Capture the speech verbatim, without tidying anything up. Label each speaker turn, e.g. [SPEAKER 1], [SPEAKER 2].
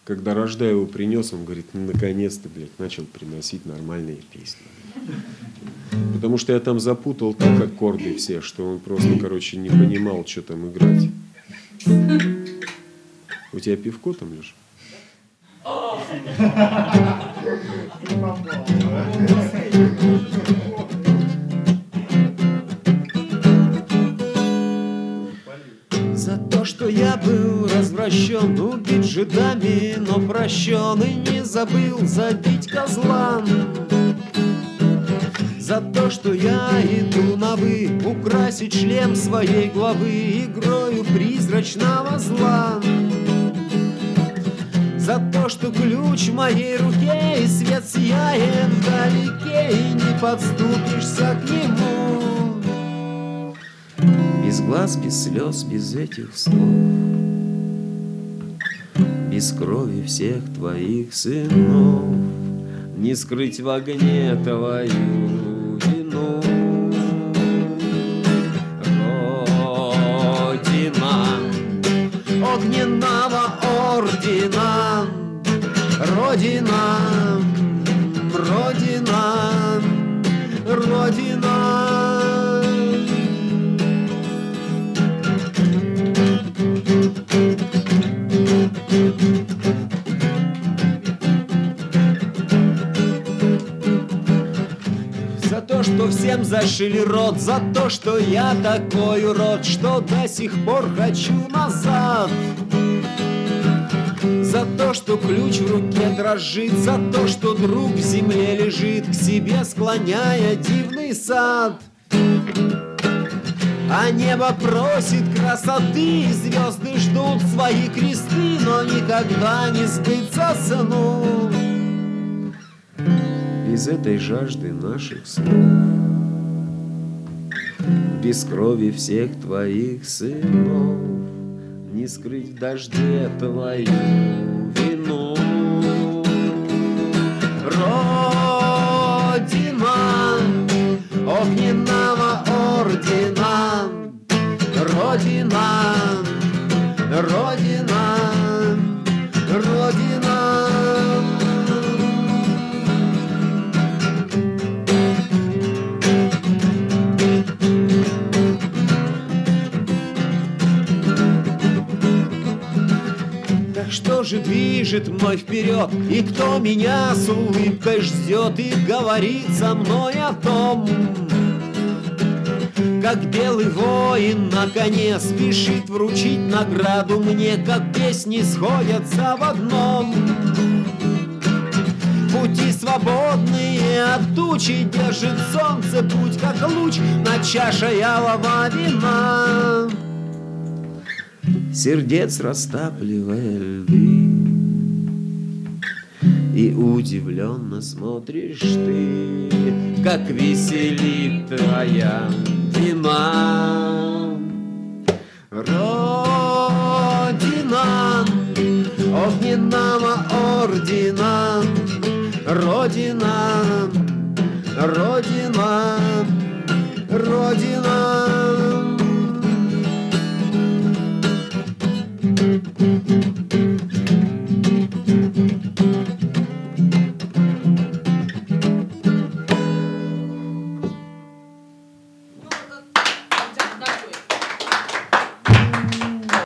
[SPEAKER 1] Когда Рожда его принес, он говорит, ну, наконец-то, блядь, начал приносить нормальные песни. Потому что я там запутал так аккорды все, что он просто, короче, не понимал, что там играть. У тебя пивко там, Леша?
[SPEAKER 2] За то, что я был развращен, убит жидами, но прощен, и не забыл забить козла. За то, что я иду на вы, украсить шлем своей главы игрою призрачного зла. За то, что ключ в моей руке, и свет сияет вдалеке, и не подступишься к нему. Без глаз, без слез, без этих слов, без крови всех твоих сынов, не скрыть в огне твою вину. Родина огненного ордена, Родина, Родина, Родина. За то, что всем зашили рот, за то, что я такой урод, что до сих пор хочу назад. За то, что ключ в руке дрожит, за то, что друг в земле лежит, к себе склоняя дивный сад. А небо просит красоты, и звезды ждут свои кресты, но никогда не сбыться сну. Без этой жажды наших слов, без крови всех твоих сынов, не скрыть в дожде твою вину. Родина огненного ордена, Родина, Родина, Родина. Что же движет мной вперед, и кто меня с улыбкой ждет и говорит со мной о том, как белый воин на коне спешит вручить награду мне, как песни сходятся в одном. Пути свободные от тучи, держит солнце путь, как луч на чаше алого вина. Сердец растапливая льды, и удивленно смотришь ты, как веселит твоя вина. Родина огненного ордена, Родина, Родина, Родина.